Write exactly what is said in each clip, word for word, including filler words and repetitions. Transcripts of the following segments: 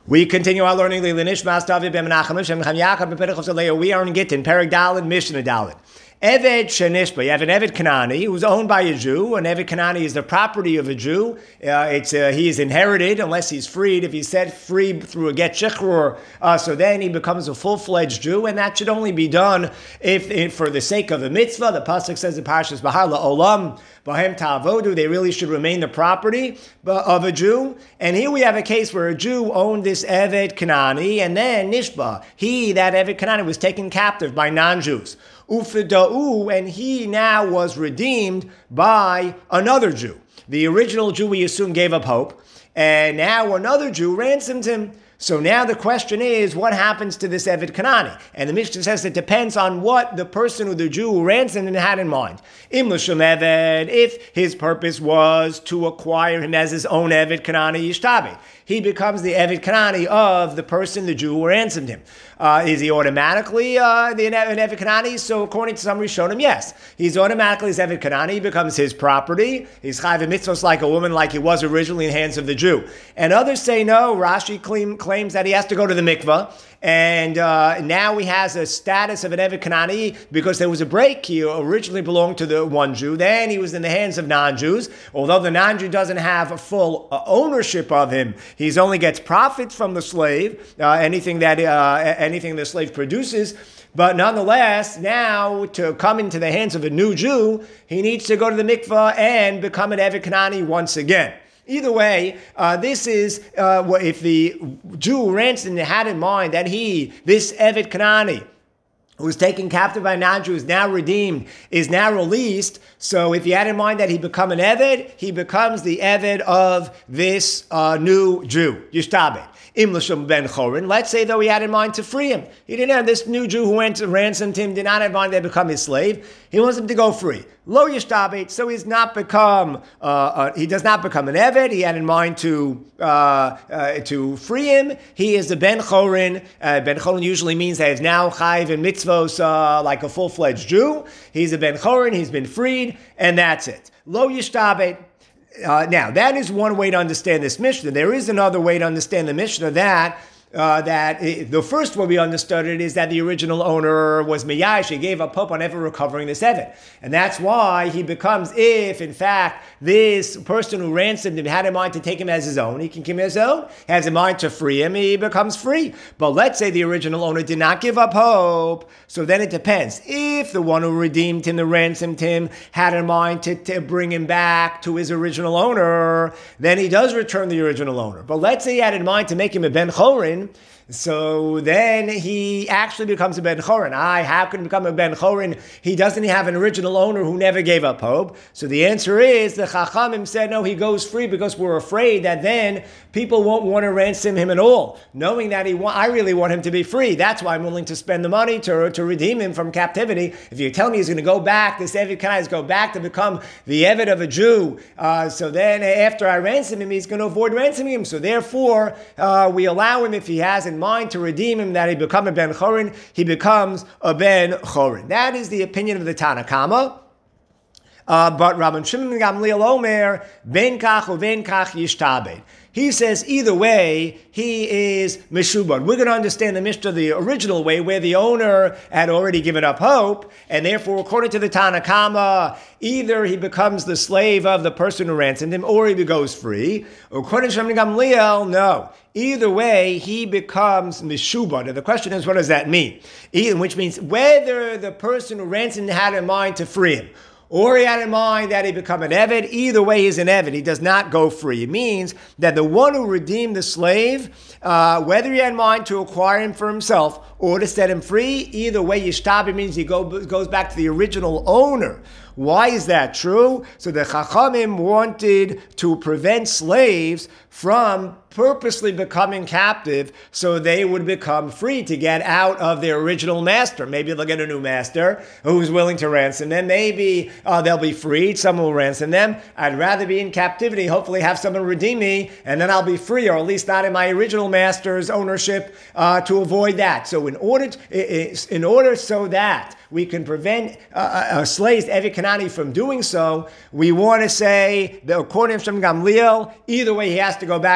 We continue our learning. We are in Gittin, Perek Dalet, Mishnah Dalet. Eved Shenishba, you have an Eved Kanani who's owned by a Jew. An Eved Kanani is the property of a Jew. Uh, it's uh, he is inherited unless he's freed. If he's set free through a get shichrur, uh, so then he becomes a full-fledged Jew, and that should only be done if, if for the sake of a mitzvah. The pasuk says in Parshas Bahar La'olam Bahem Ta'avodu, they really should remain the property of a Jew. And here we have a case where a Jew owned this Eved Kanani, and then Nishba, he, that Eved Kanani, was taken captive by non-Jews. Ufida'u, and he now was redeemed by another Jew. The original Jew, we assume, gave up hope, and now another Jew ransomed him. So now the question is, what happens to this Eved Kanani? And the Mishnah says it depends on what the person or the Jew who ransomed him had in mind. Im l'shem Eved, if his purpose was to acquire him as his own Eved Kanani Yishtabe, he becomes the Eved Kanani of the person, the Jew who ransomed him. Uh, is he automatically uh, the, an Eved Kanani? So according to some Rishonim, yes. He's automatically his Eved Kanani. He becomes his property. He's chayv mitzvos like a woman, like he was originally in the hands of the Jew. And others say no. Rashi claim, claims that he has to go to the mikvah. And uh, now he has a status of an Eved Kanani because there was a break. He originally belonged to the one Jew. Then he was in the hands of non-Jews. Although the non-Jew doesn't have a full uh, ownership of him, he only gets profits from the slave, uh, anything that uh, anything the slave produces. But nonetheless, now to come into the hands of a new Jew, he needs to go to the mikvah and become an Eved Kanani once again. Either way, uh, this is, uh, if the Jew ransomed had in mind that he, this Eved Kanani, who was taken captive by non-Jews, now redeemed, is now released. So if he had in mind that he become an Eved, he becomes the Eved of this uh, new Jew, Yishtabed. Im l'shem ben chorin. Let's say, though, he had in mind to free him. He didn't have this new Jew who went to ransom him, did not have in mind to become his slave. He wants him to go free. Lo yishtabed, so he's not become, uh, uh, he does not become an Eved. He had in mind to uh, uh, to free him. He is a ben chorin. Uh, ben chorin usually means that he's now chayv in mitzvos uh, like a full-fledged Jew. He's a ben chorin. He's been freed, and that's it. Lo yishtabed. Uh, now, that is one way to understand this Mishnah. There is another way to understand the Mishnah that uh, that it, the first way we understood it is that the original owner was Miyash. He gave up hope on ever recovering this Eved. And that's why he becomes, if in fact this person who ransomed him had in mind to take him as his own, he can keep him as his own, has in mind to free him, he becomes free. But let's say the original owner did not give up hope, so then it depends. If the one who redeemed him, the ransomed him, had in mind to, to bring him back to his original owner, then he does return the original owner. But let's say he had in mind to make him a ben chorin, so then he actually becomes a ben chorin. I, how can he become a ben chorin? He doesn't have an original owner who never gave up hope. So the answer is the Chachamim said no, he goes free because we're afraid that then people won't want to ransom him at all, knowing that he wa- I really want him to be free. That's why I'm willing to spend the money to, to redeem him from captivity. If you tell me he's going to go back, this Eved Kanai is go back to become the Eved of a Jew. Uh, so then after I ransom him, he's going to avoid ransoming him. So therefore, uh, we allow him, if he has in mind to redeem him, that he become a ben chorin, he becomes a ben chorin. That is the opinion of the Tanna Kama. Uh, but Rabban Shimon Gamliel Omer, ben kach u ben kach yishtabed. He says either way, he is meshubad. We're going to understand the Mishnah the original way, where the owner had already given up hope, and therefore, according to the Tanna Kama, either he becomes the slave of the person who ransomed him, or he goes free. According to Rabban Gamliel, no. Either way, he becomes meshubad. And the question is, what does that mean? Either, which means whether the person who ransomed had in mind to free him, or he had in mind that he become an Eved, either way he's an Eved. He does not go free. It means that the one who redeemed the slave, uh, whether he had in mind to acquire him for himself or to set him free, either way, Yishtabe means he go, goes back to the original owner. Why is that true? So the Chachamim wanted to prevent slaves from purposely becoming captive so they would become free to get out of their original master. Maybe they'll get a new master who's willing to ransom them. Maybe uh, they'll be freed. Someone will ransom them. I'd rather be in captivity, hopefully have someone redeem me, and then I'll be free, or at least not in my original master's ownership, uh, to avoid that. So in order, to, in order so that we can prevent uh, a slave's Eved Kanani from doing so, we want to say that according to Gamliel, either way he has to go back to the original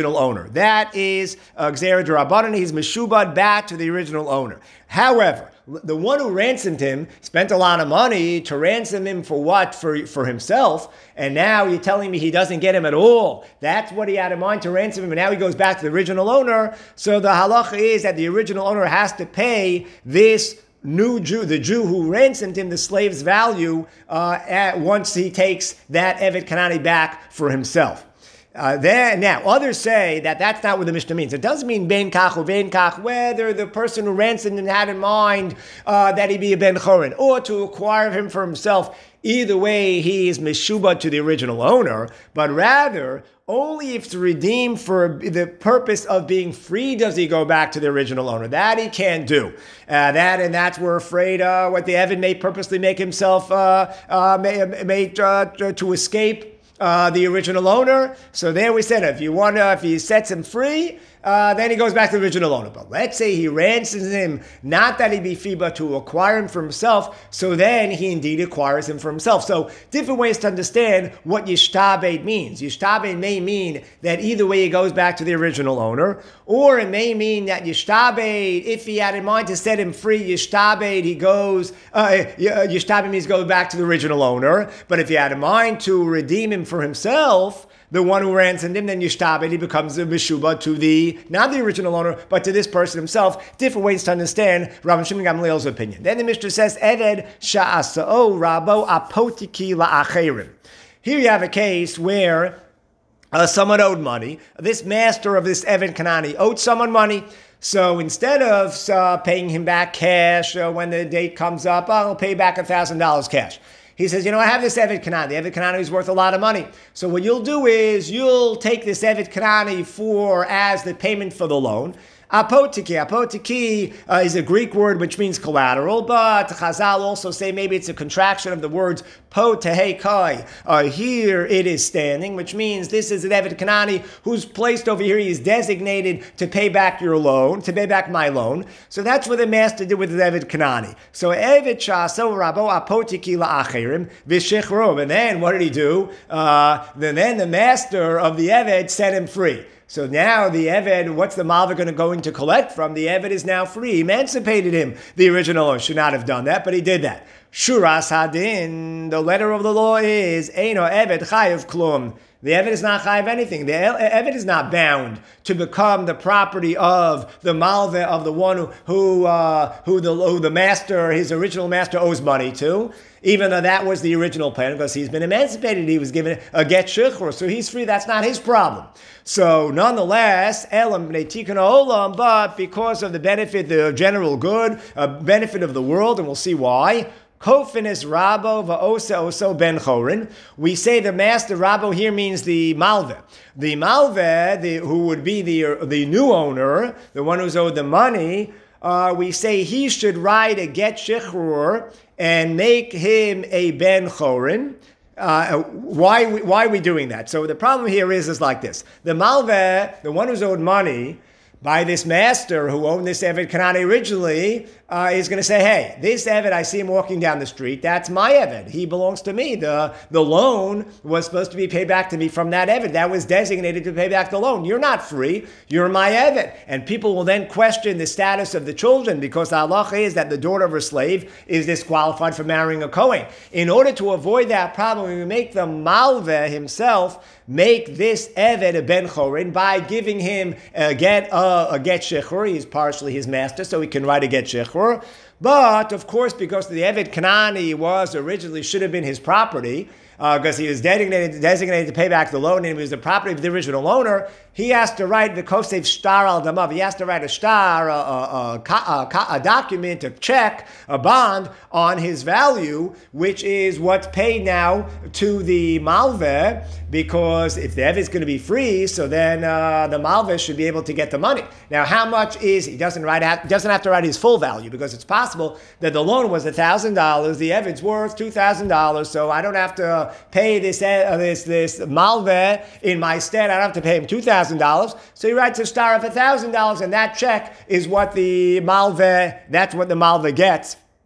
original owner. That is uh, Gzera D'Rabbanan. He's Meshubad back to the original owner. However, the one who ransomed him spent a lot of money to ransom him for what? For, for himself. And now you're telling me he doesn't get him at all. That's what he had in mind to ransom him. And now he goes back to the original owner. So the halacha is that the original owner has to pay this new Jew, the Jew who ransomed him, the slave's value, uh, at, once he takes that Evet Kanani back for himself. Uh, there, now, others say that that's not what the Mishnah means. It doesn't mean ben kach or ben kach, whether the person who ransomed him had in mind uh, that he be a ben chorin, or to acquire him for himself. Either way, he is meshubah to the original owner, but rather, only if to redeem for the purpose of being free does he go back to the original owner. That he can't do. Uh, that and that's we're afraid uh, what the Evid may purposely make himself uh, uh, may, may uh, to escape Uh, the original owner. So there we said, if you want to, if he sets him free, uh, then he goes back to the original owner. But let's say he ransoms him, not that he be free, but to acquire him for himself. So then he indeed acquires him for himself. So different ways to understand what yishtabed means. Yishtabed may mean that either way he goes back to the original owner, or it may mean that yishtabed, if he had in mind to set him free, yishtabed, he goes, uh, yishtabed means go back to the original owner. But if he had in mind to redeem him for himself, the one who ransomed him, then yishtabed, he becomes a meshubah to the, not the original owner, but to this person himself. Different ways to understand Rabbi Shimon Gamliel's opinion. Then the Mishnah says, Eved sha'asa'o rabo apotiki la'acherim. Here you have a case where uh, someone owed money. This master of this Eved Kanani owed someone money. So instead of uh, paying him back cash uh, when the date comes up, I'll pay back one thousand dollars cash. He says, you know, I have this Evet Kanani. The Evet Kanani is worth a lot of money. So what you'll do is you'll take this Evet Kanani for as the payment for the loan. Apotiki. Apotiki uh, is a Greek word which means collateral, but Chazal also say maybe it's a contraction of the words po tehe kai. Uh, here it is standing, which means this is an Evet Kanani who's placed over here. He is designated to pay back your loan, to pay back my loan. So that's what the master did with the Evet Kanani. So Evet shaso rabo apotiki la'acherim v'shechro. And then what did he do? Uh, then, then the master of the Evet set him free. So now the Eved, what's the Malva going to go in to collect from? The Eved is now free. He emancipated him. The original owner should not have done that, but he did that. Shuras Hadin, the letter of the law is, Eino Eved Chayav Klum. The Eved is not chayav anything. The Eved is not bound to become the property of the Malva, of the one who who, uh, who, the, who the master, his original master owes money to, even though that was the original plan, because he's been emancipated. He was given a get shechur, so he's free. That's not his problem. So nonetheless, Elam B'nei Olam, but because of the benefit, the general good, a benefit of the world, and we'll see why, Kofinis Rabo va'osa oso ben chorin. We say the master Rabo here means the Malve. The Malve, the, who would be the, the new owner, the one who's owed the money, uh, we say he should write a get shechrur and make him a ben chorin. Uh, why, why are we doing that? So the problem here is, is like this. The Malve, the one who's owed money, by this master who owned this Eved Kanani originally, uh, is going to say, hey, this Eved, I see him walking down the street, that's my Eved. He belongs to me. The, the loan was supposed to be paid back to me from that Eved. That was designated to pay back the loan. You're not free. You're my Eved. And people will then question the status of the children because the halacha is that the daughter of a slave is disqualified for marrying a Kohen. In order to avoid that problem, we make the Malveh himself make this Eved a Ben Chorin by giving him a get, uh, a get shechur. He's partially his master, so he can write a get shechur. But, of course, because the Eved Kanani was originally, should have been his property, because uh, he was designated, designated to pay back the loan and he was the property of the original owner, he has to write the Kosef Shtar al Damav. He has to write a shtar, a, a, a, a, a document, a check, a bond on his value, which is what's paid now to the Malveh, because if the Ev is going to be free, so then uh, the Malveh should be able to get the money. Now, how much is, he doesn't write out, doesn't have to write his full value, because it's possible that the loan was one thousand dollars, the Evid's worth two thousand dollars, so I don't have to pay this uh, this this Malveh in my stead. I don't have to pay him two thousand dollars. So he writes a star of one thousand dollars, and that check is what the Malveh, that's what the Malveh gets.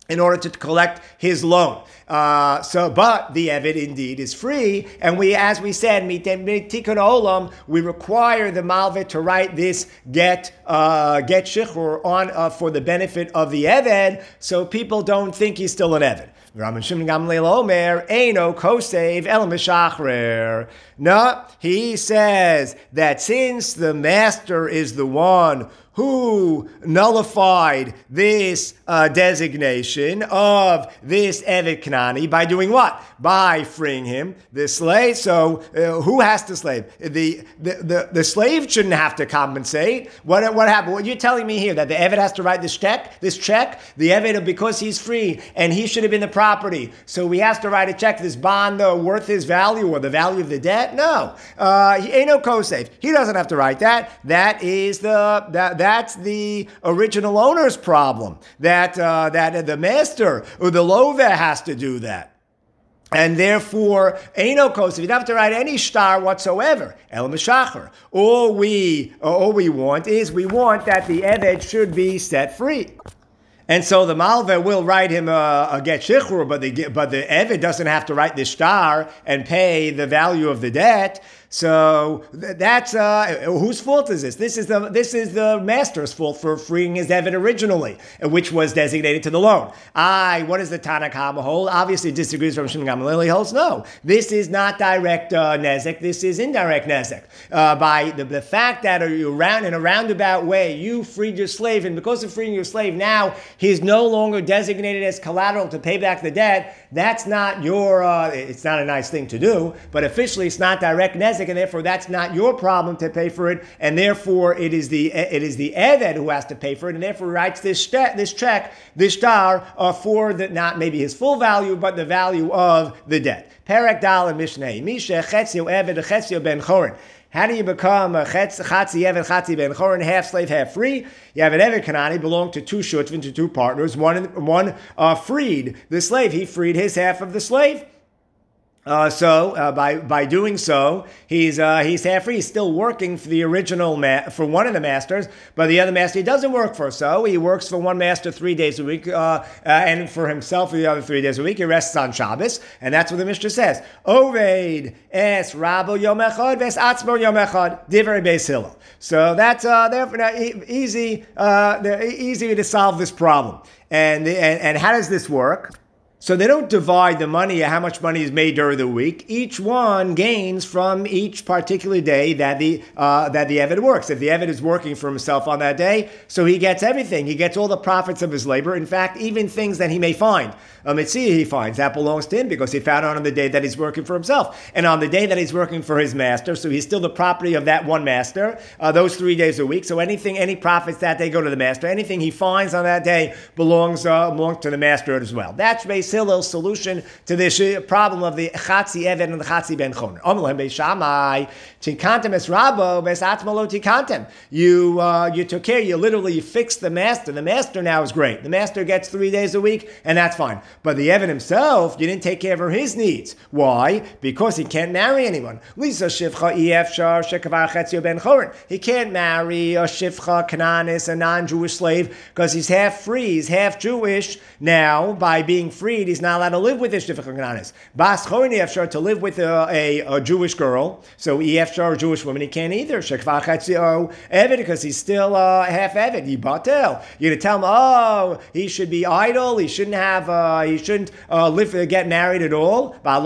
in order to collect his loan. Uh, so, but the Eved indeed is free, and we, as we said, Tikkun Olam, we require the Malveh to write this get uh, get Shichur on uh, for the benefit of the Eved, so people don't think he's still an Eved. Rabban Shimon Gamliel Omer, Eino Kosev El Meshachrer. No, he says that since the master is the one who nullified this uh, designation of this Eved Kanani by doing what? By freeing him, the slave. So uh, who has to slave? The, the the the slave shouldn't have to compensate. What what happened? What you're telling me here that the Eved has to write this check? This check? The Eved, because he's free and he should have been the property, so he has to write a check. This bond uh, worth his value or the value of the debt? No, uh, he ain't no kosef. He doesn't have to write that. That is the that that's the original owner's problem. That uh, that the master or the lover has to do that. And therefore, Eino Kosef, you don't have to write any star whatsoever. El Meshacher. All we, all we want is we want that the Eved should be set free. And so the Malveh will write him a, a get shichur, but the but the Eved doesn't have to write the star and pay the value of the debt. So that's uh, whose fault is this? This is the this is the master's fault for freeing his Eved originally, which was designated to the loan. I, what does the Tanna Kama hold? Obviously disagrees from Shimon Gamliel. He holds no. This is not direct uh, nezek. This is indirect nezek. Uh, by the, the fact that you around in a roundabout way you freed your slave, and because of freeing your slave, now he's no longer designated as collateral to pay back the debt. That's not your. Uh, it's not a nice thing to do, but officially it's not direct nezek. And therefore that's not your problem to pay for it, and therefore it is the it is the Eved who has to pay for it, and therefore writes this st- this check, this star, uh, for the not maybe his full value, but the value of the debt. Perek Dal and Mishneh, Misha Chetzio Eved Chetzio Ben Chorin. How do you become a chatzi Eved, chatzi Ben Chorin, half slave, half free? You have an Eved Kanani, belonged to two shutvin, to two partners. One one uh, freed the slave. He freed his half of the slave. Uh, so uh, by by doing so, he's uh, he's half free. He's still working for the original ma- for one of the masters, but the other master he doesn't work for. So he works for one master three days a week, uh, uh, and for himself for the other three days a week. He rests on Shabbos, and that's what the Mishnah says. Oved es Rabo Yom Echad ves Atzmo Yom Echad Divrei Beis Hillel. So that's uh, therefore uh, easy uh, easy to solve this problem. And, and and how does this work? So they don't divide the money, how much money is made during the week. Each one gains from each particular day that the uh, that the Eved works. If the Eved is working for himself on that day, so he gets everything. He gets all the profits of his labor. In fact, even things that he may find. A mitzvah he finds, that belongs to him because he found it on the day that he's working for himself. And on the day that he's working for his master, so he's still the property of that one master, uh, those three days a week. So anything, any profits that day go to the master. Anything he finds on that day belongs, uh, belongs to the master as well. That's Beis Hillel's solution to this problem of the Chatzi Eved and the Chatzi Ben Chorin. Omelem Beis Shammai, Tikantem es Rabo, Beis Atzmo lo Tikantem. You, uh, you took care, you literally fixed the master. The master now is great. The master gets three days a week, and that's fine. But the Eved himself, you didn't take care of his needs. Why? Because he can't marry anyone. Lisa Shifcha E F Shar Shekavar Chetzio Ben Chorin. He can't marry a Shifcha Cananis, a non-Jewish slave, because he's half free, he's half Jewish. Now, by being freed, he's not allowed to live with this Shifcha Cananis. Bas Chorin E F Shar, to live with a, a, a Jewish girl. So E F Shar, a Jewish woman, he can't either. Shekavar Chetzio Eved, because he's still uh, half Eved. Yibatel. You're going to tell him, oh, he should be idle, he shouldn't have... Uh, he shouldn't uh, live, uh, get married at all. Uh,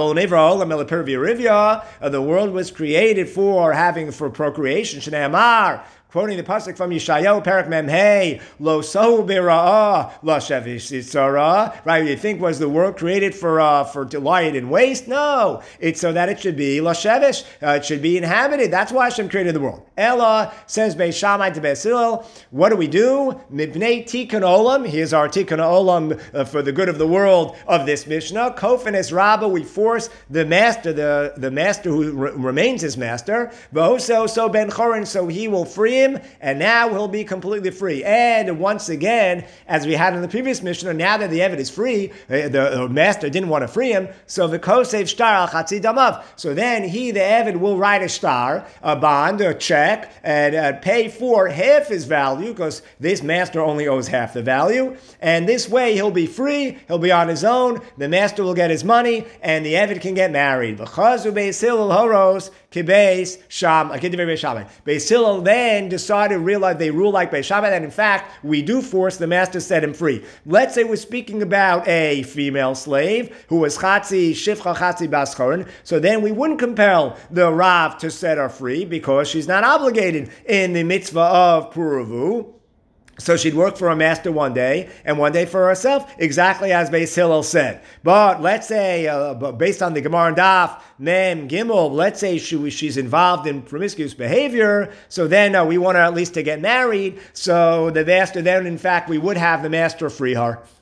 the world was created for having, for procreation. Shneamar, quoting the pasuk from Yeshayahu, Perak Mem Hey, Lo Sohu Bira'ah, Lo Shevish Sitzara. Right? You think was the world created for uh, for to lie it in waste? No, it's so that it should be Lo Shevish. Uh, it should be inhabited. That's why Hashem created the world. Ella says Beis Shammai to Beis Hillel. What do we do? Mibnei Tikkun Olam. Here's our Tikkun Olam uh, for the good of the world of this Mishnah. Kofen es Rabba. We force the master, the the master who re- remains his master. V'hoso so Ben Chorin, so he will free him, and now he'll be completely free. And once again, as we had in the previous Mishnah, now that the Eved is free, the, the master didn't want to free him, so the Kosev Shtar al Chatzi Damav. So then he, the Eved, will write a shtar, a bond, a check, and uh, pay for half his value, because this master only owes half the value. And this way he'll be free, he'll be on his own, the master will get his money, and the Eved can get married. Beis Sham, Beis Hillel then decided, realized they rule like Beis Shammai, that in fact we do force the master to set him free. Let's say we're speaking about a female slave who was Chatzi Shifcha Chatzi Baschorin, so then we wouldn't compel the Rav to set her free because she's not obligated in the mitzvah of Puravu. So she'd work for a master one day, and one day for herself, exactly as Beis Hillel said. But let's say, uh, based on the Gemara and Daf, Mem Gimel, let's say she, she's involved in promiscuous behavior, so then uh, we want her at least to get married, so the master, then in fact we would have the master free her.